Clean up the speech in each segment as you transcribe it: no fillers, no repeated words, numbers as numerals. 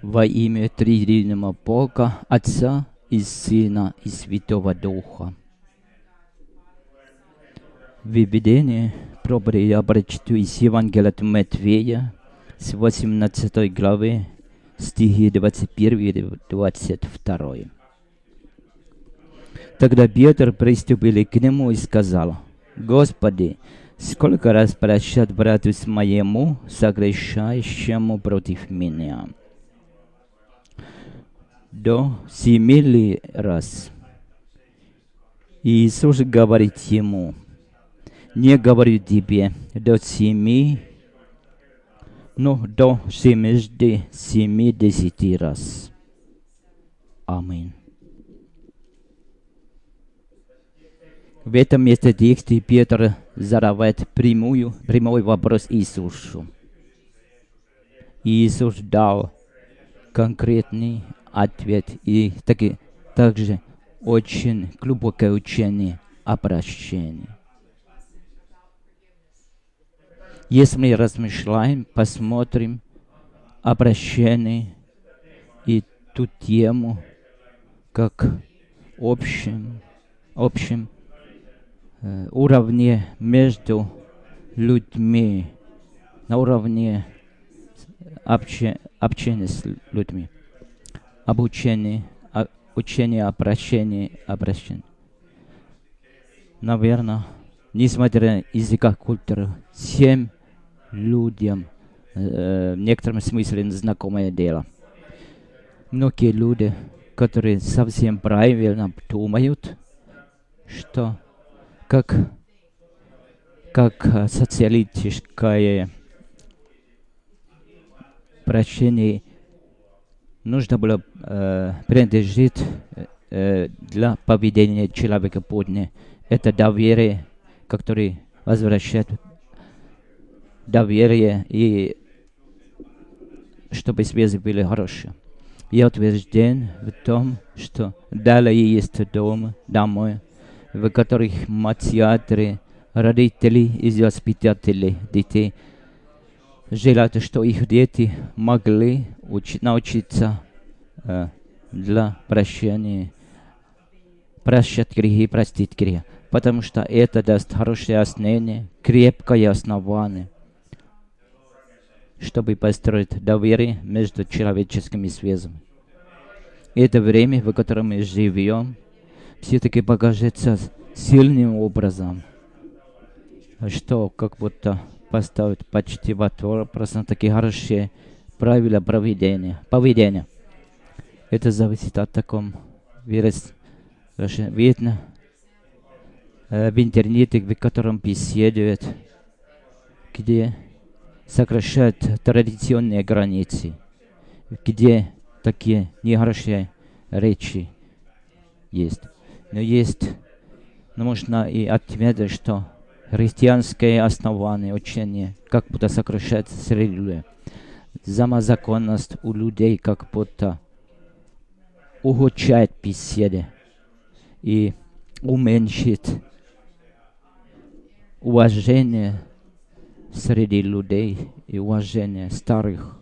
Во имя Триединого Бога, Отца и Сына и Святого Духа. Введение я прочту из Евангелия от Матвея с 18 главы, стихи 21 и 22. Тогда Петр приступил к нему и сказал: «Господи, сколько раз прощать брату моему, согрешающему против меня? До 7 раз?» Иисус говорит ему: «Не говорю тебе до 7, но до 70 раз». Аминь. В этом месте тексте Петр задавает прямой вопрос Иисусу. Иисус дал конкретный ответ и также очень глубокое учение о прощении. Если мы размышляем, посмотрим о прощении и ту тему как общем уровне между людьми, на уровне общения с людьми, учение о прощении, Наверное, несмотря на языка культуры, всем людям в некотором смысле знакомое дело. Многие люди, которые совсем правильно думают, что как социалистическое прощение нужно было принадлежит для поведения человека подне. Это доверие, которое возвращает доверие, и чтобы связи были хорошие. Я утвержден в том, что далее есть домой, в которых матери, родители и воспитатели детей желают, что их дети могли научиться для прощения, прощать грехи, простить грехи, потому что это даст хорошее основание, крепкое основание, чтобы построить доверие между человеческими связями. Это время, в котором мы живем, все-таки покажется сильным образом, что как будто поставить почти вопрос на такие хорошие правила поведения. Это зависит от таком видно в интернете, в котором беседуют, где сокращают традиционные границы, где такие нехорошие речи есть. Но можно и отметить, что христианское основание учения как будто сокращается среди людей. Самозаконность у людей как будто ухудшает беседы и уменьшит уважение среди людей и уважение старых.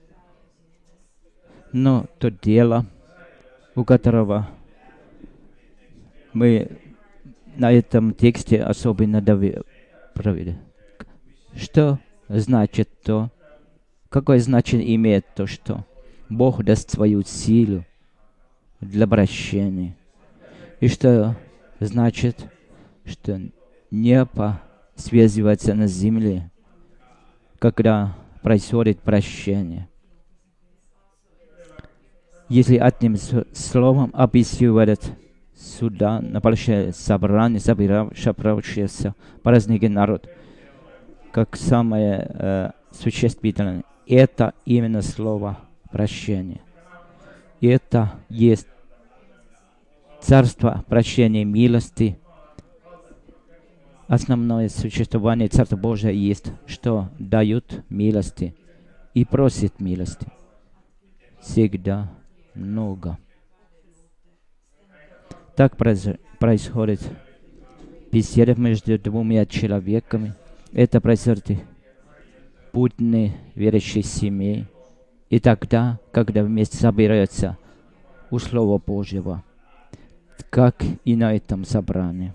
Но то дело, у которого мы на этом тексте особенно провели. Что значит то? Какое значение имеет то, что Бог даст свою силу для прощения? И что значит, что небо связывается на земле, когда происходит прощение? Если одним словом описывает сюда на большое собрание, собравшееся праздники народ, как самое существенное, это именно слово прощение. Это есть царство прощения милости. Основное существование Царства Божия есть, что дают милости и просит милости. Всегда много. Так происходит беседа между двумя человеками. Это происходит в будни верующих семей. И тогда, когда вместе собираются у Слова Божьего, как и на этом собрании.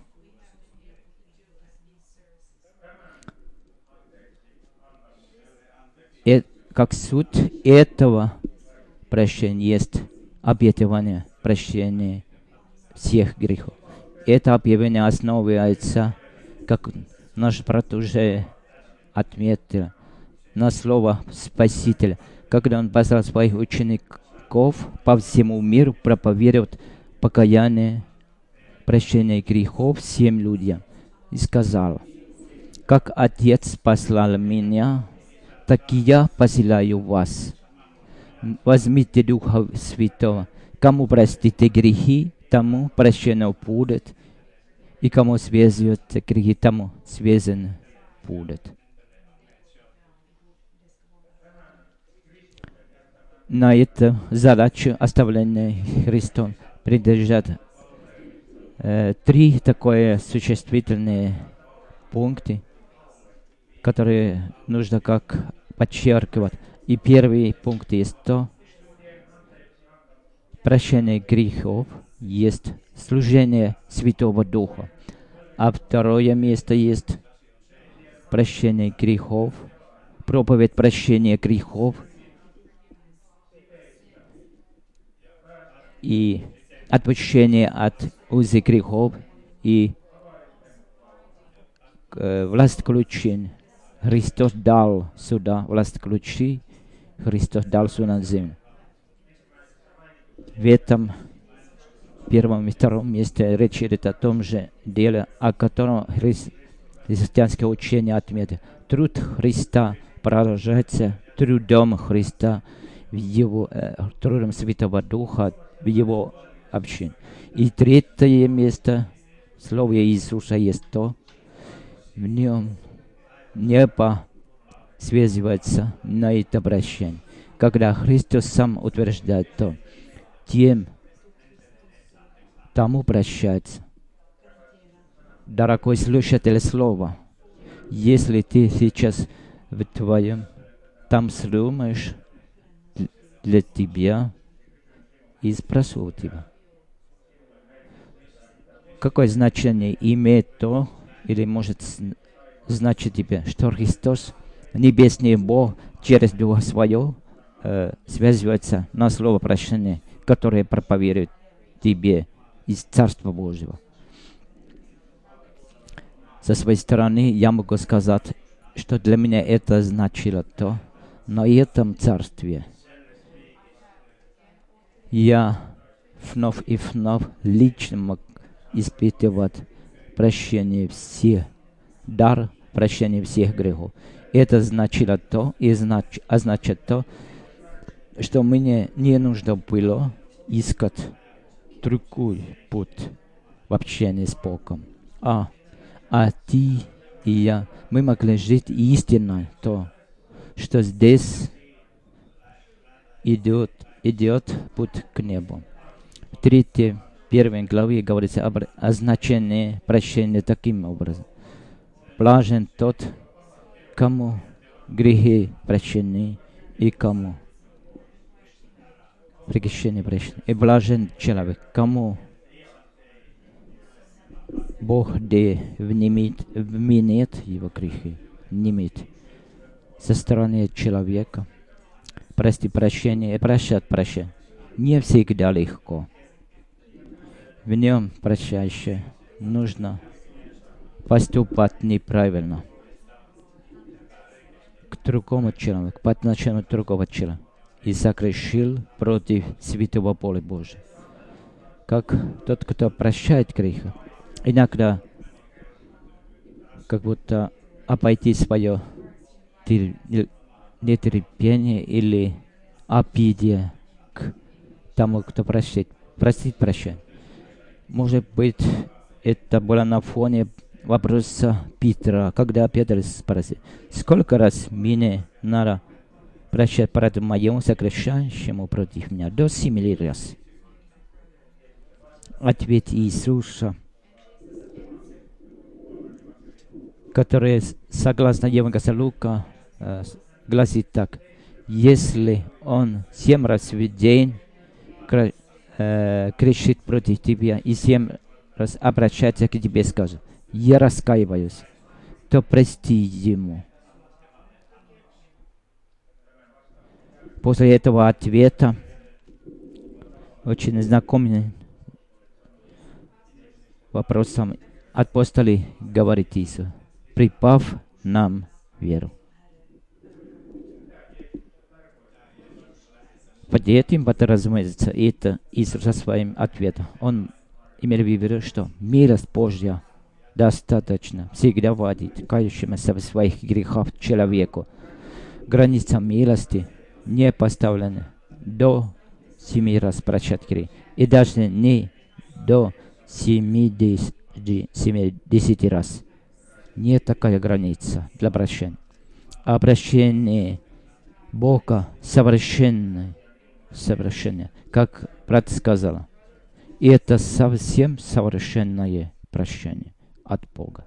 Как суть этого прощения есть обетование прощения всех грехов. Это объявление основывается, как наш брат уже отметил, на слово Спасителя, когда он послал своих учеников по всему миру проповедовать покаяние, прощение грехов всем людям. И сказал: «Как Отец послал меня, так и я посылаю вас. Возьмите Духа Святого. Кому простите грехи, тому прощено будет, и кому связывают грехи, тому связано будет». На эту задачу, оставленную Христом, придержат три такое существительные пункты, которые нужно как подчеркивать. И первый пункт есть то: прощение грехов есть служение Святого Духа. А второе место есть прощение грехов, проповедь прощения грехов и отпущение от узы грехов и власть ключей. Христос дал сюда власть ключей, Христос дал сюда на землю. В этом первом и втором месте речь идет о том же деле, о котором христианское учение отметит. Труд Христа продолжается трудом Христа, трудом Святого Духа в Его общине. И третье место, Слово Иисуса есть то: в нем небо связывается на это обращение. Когда Христос сам утверждает то, тому прощается. Дорогой слушатель слова, если ты сейчас в твоем там слушаешь, для тебя и спрошу тебя, какое значение имеет то, или может значит тебе, что Христос, небесный Бог, через Духа Своего связывается на слово прощения, которое проповедует тебе из Царства Божьего. Со своей стороны я могу сказать, что для меня это значило то: на этом Царстве я вновь и вновь лично мог испытывать прощение всех, дар прощения всех грехов. Это значило то, и означает то, что мне не нужно было искать другой путь в общении с Богом. А ты и я, мы могли жить истинно то, что здесь идет путь к небу. В 3:1 главе говорится о значении прощения таким образом: блажен тот, кому грехи прощены, и кому прегрешение прощено. И блажен человек, кому Бог вменит его грехи, вменит со стороны человека. Прости прощение и прощать прощение не всегда легко. В нем прощающее нужно поступать неправильно к другому человеку, по отношению другого человека, и согрешил против святого воли Божия. Как тот, кто прощает грехи, иногда как будто обойти свое нетерпение или обиде к тому, кто простить прощать. Может быть, это было на фоне вопроса Петра, когда Петр спросил: сколько раз мне надо прощать перед моим согрешающему против меня? До 7 раз. Ответ Иисуса, который, согласно Евангелию Лука, гласит так: Если он 7 раз в день кричит против тебя и 7 раз обращается к тебе и скажет: «Я раскаиваюсь», то прости ему. После этого ответа очень знакомый вопросом апостолы говорит Иисус: «Припав нам веру». Под этим подразумевается это Иисус со своим ответом. Он имел в виду, что милость Божья достаточно всегда водит кающемуся в своих грехах человеку. Граница милости не поставлена до 7 раз прощать грех, и даже не до 70 раз. Нет такая граница для прощения. А прощение Бога совершенное, как брат сказал, и это совсем совершенное прощение от Бога.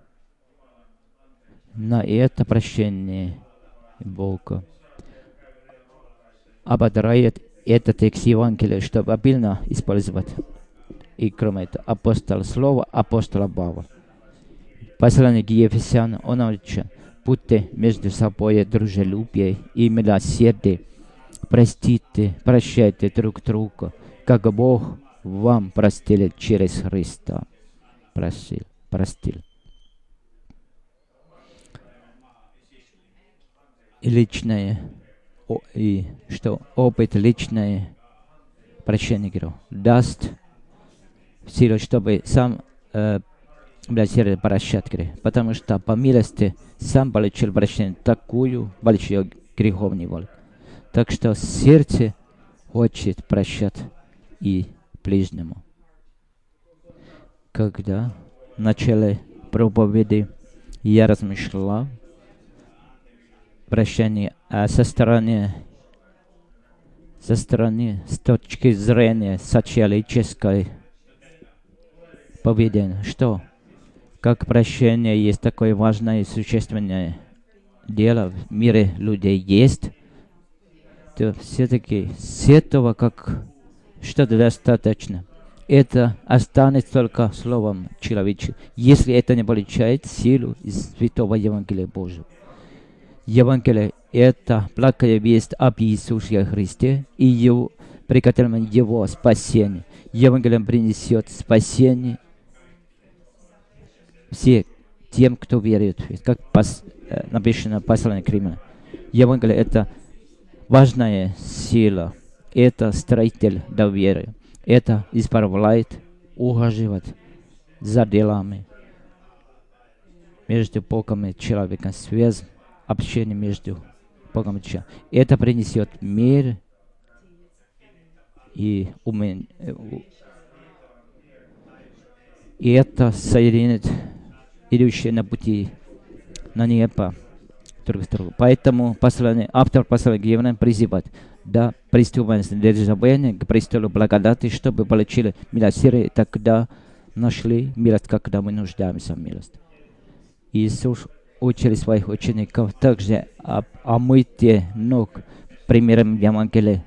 На это прощение Бога ободряет этот текст Евангелия, чтобы обильно использовать. И кроме этого, слово апостола Павла. Послание к Ефесянам, он учит: будьте между собой дружелюбие и милосердие, прощайте друг друга, как Бог вам простил через Христа. Простил. И личное, опыт личное прощение грехов даст силу, чтобы сам милосердие прощать грех. Потому что по милости сам получил прощение такую большую греховную волю. Так что сердце хочет прощать и ближнему. Когда в начале проповеди я размышлял прощение со стороны, с точки зрения социалистической поведения, что как прощение есть такое важное и существенное дело в мире людей есть, то все-таки с этого как что-то достаточно. Это останется только словом человеческим, если это не получает силу из Святого Евангелия Божьего. Евангелие — это благая весть об Иисусе Христе и его, при котором его спасение. Евангелие принесет спасение всем тем, кто верит, как написано в послании к Римлянам. Евангелие — это важная сила, это строитель доверия, это исправляет, ухаживает за делами между Богом и человеком, связь, общение между Богом и человеком. Это принесет мир и это соединит идущие на пути на небо друг с другом. Поэтому автор послания к евреям призывает: да приступаем с дерзновением к престолу благодати, чтобы получили милосердие, тогда нашли милость, когда мы нуждаемся в милости. Иисус учил своих учеников также омытие ног примером Евангелия,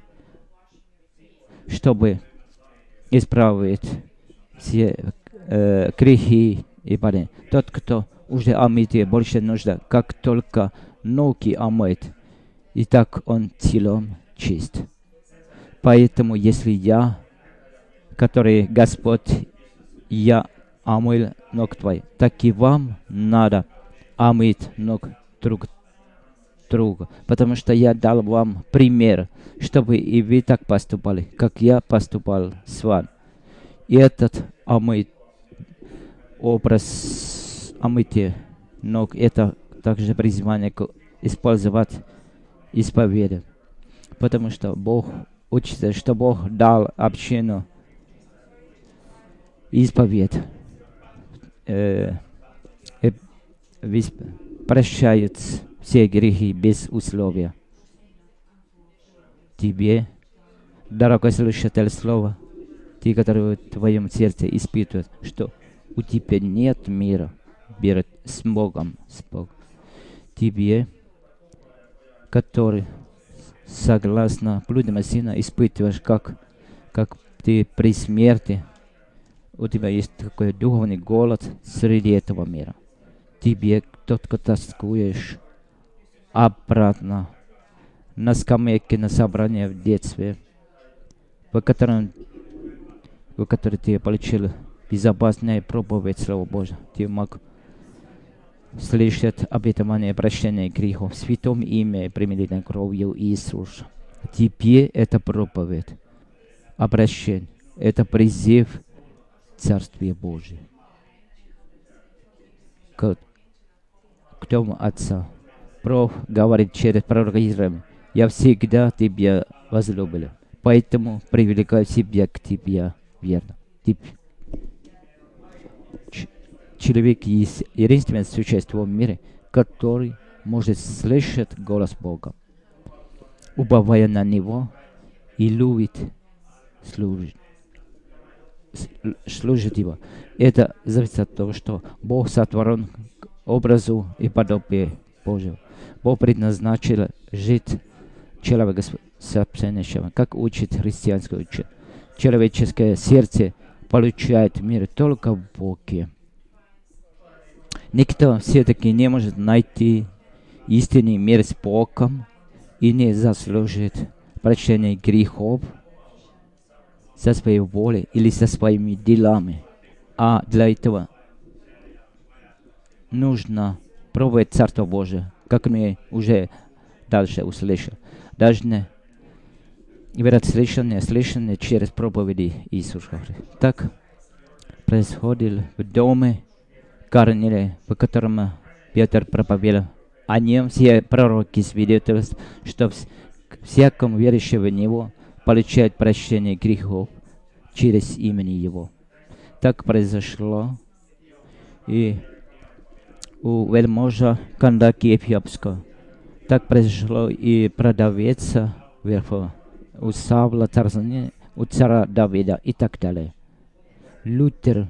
чтобы исправить все грехи и падения. Тот, кто уже омытый, больше нужда, как только ноги омыт, и так он целом чист. Поэтому, если я, который Господь, я омыл ног твои, так и вам надо омыть ног друг друга, потому что я дал вам пример, чтобы и вы так поступали, как я поступал с вами. И этот образ омытия ног — это также призвание использовать исповедь, потому что Бог учится, что Бог дал общину исповедь. Прощают все грехи без условия. Тебе, дорогой слушатель слова, ты, который в твоем сердце испытывает, что у тебя нет мира перед с Богом, Тебе, который согласно блудному Сына, испытываешь, как ты при смерти, у тебя есть такой духовный голод среди этого мира. Тебе только тоскуешь обратно на скамейке, на собрании в детстве, в которой ты получил безопасную проповедь Слова Божьего. Ты мог слышать обетование прощения грехов в святом имя, примирительной кровью Иисуса. Теперь это проповедь обращение, это призыв Царствия Божия к Дому Отца. Бог говорит через пророка Израиля: «Я всегда тебя возлюбил, поэтому привлекаю себя к тебе верно». Человек есть единственное существо в мире, который может слышать голос Бога, уповая на Него и любит служить Его. Это зависит от того, что Бог сотворен к образу и подобию Божьего. Бог предназначил жить человека собственнейшего, как учит христианское учение. Человеческое сердце получает мир только в Боге. Никто все-таки не может найти истинный мир с Богом и не заслужит прощения грехов со своей волей или со своими делами. А для этого нужно пробовать Царство Божие, как мы уже дальше услышали. Должны верить слышание через проповеди Иисуса Христа. Так происходит в доме Корнилия, по которому Петр проповедовал. О нем все пророки свидетельствуют, что всякому верующему в Него получает прощение грехов через имени Его. Так произошло и у вельможа Кандаки Эфиопского. Так произошло и продавеца верху, у Савла Тарзани, у царя Давида и так далее. Лютер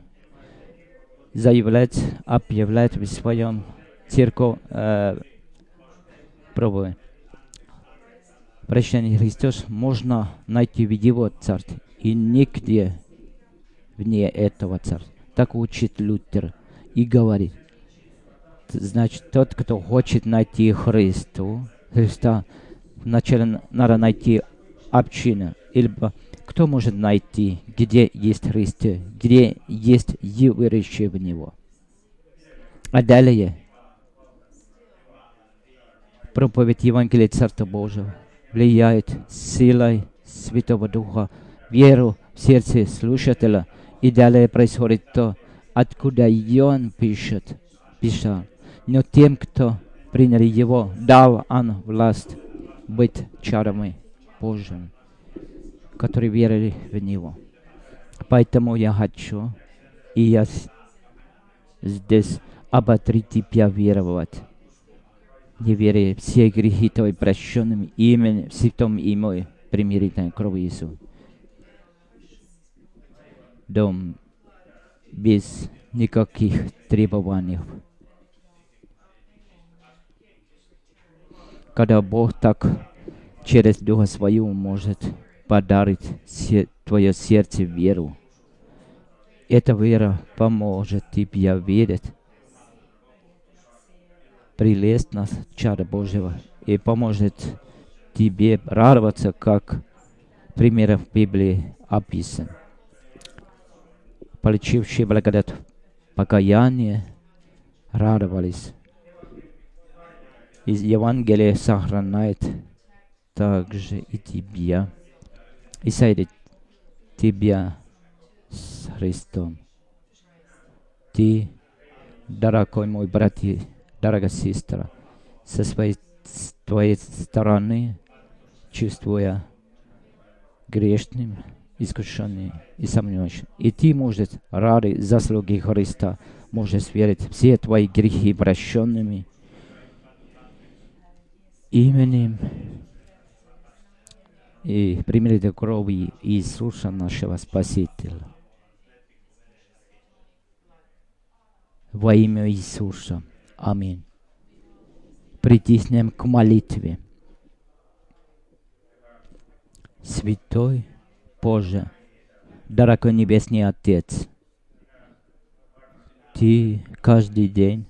объявляет в своем церкви проповедь: прощение Христос можно найти в Его царстве и нигде вне этого царства. Так учит Лютер и говорит: значит, тот, кто хочет найти Христа, вначале надо найти общину. Ибо кто может найти, где есть Христос, где есть верующие в Него? А далее проповедь Евангелия Царства Божьего влияет силой Святого Духа, веру в сердце слушателя. И далее происходит то, откуда он пишет. Но тем, кто принял Его, дал Он власть быть чадами Божьими, которые верили в Него. Поэтому я хочу, и я здесь ободрить тебя веровать. Не веря, все грехи твои прощенными имени, в святом имя примирительной крови Иисуса. Дом без никаких требований. Когда Бог так через Духа Своего может подарить твое сердце веру, эта вера поможет тебе верить прелестность чада Божьего и поможет тебе радоваться, как пример в Библии описан. Получившие благодать покаяния радовались. Из Евангелия сохраняет также и тебя, и соединит тебя с Христом. Ты, дорогой мой брат и дорогая сестра, со твоей стороны, чувствуя грешным, искушенным и сомневающим. И ты, может, ради заслуги Христа, можешь верить все твои грехи прощенными именем и примирительной крови Иисуса нашего Спасителя. Во имя Иисуса. Аминь. Притиснем к молитве. Святой Боже, дорогой Небесный Отец, Ты каждый день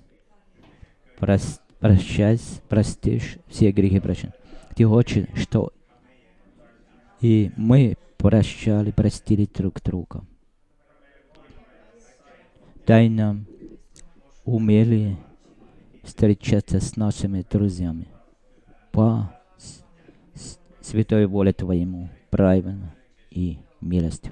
простишь все грехи прощения. Ты хочешь, что и мы простили друг друга. Дай нам умели встречаться с нашими друзьями по святой воле Твоему, правильно и милостиво.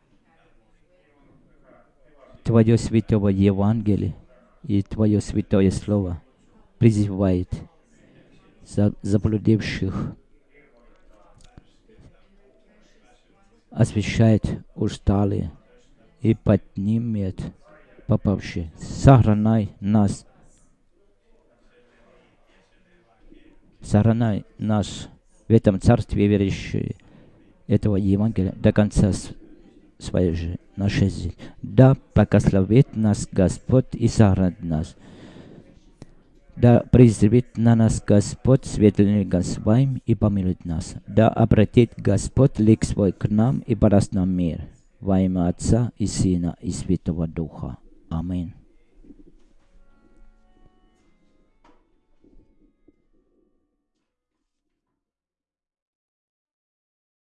Твое святое Евангелие и Твое святое Слово призывает заблудивших, освещает усталые и поднимет попавшие. Сохраняй нас в этом царстве, верующие этого Евангелия до конца своей нашей жизни. Да благословит нас Господь и сохранит нас. Да призовет на нас Господь светлым ликом своим и помилует нас. Да обратит Господь лик свой к нам и подаст нам мир. Во имя Отца и Сына и Святого Духа. Аминь.